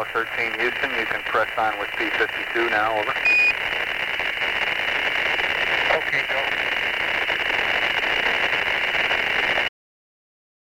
Tower 13, Houston. You can press on with P-52 now, over. Okay, go.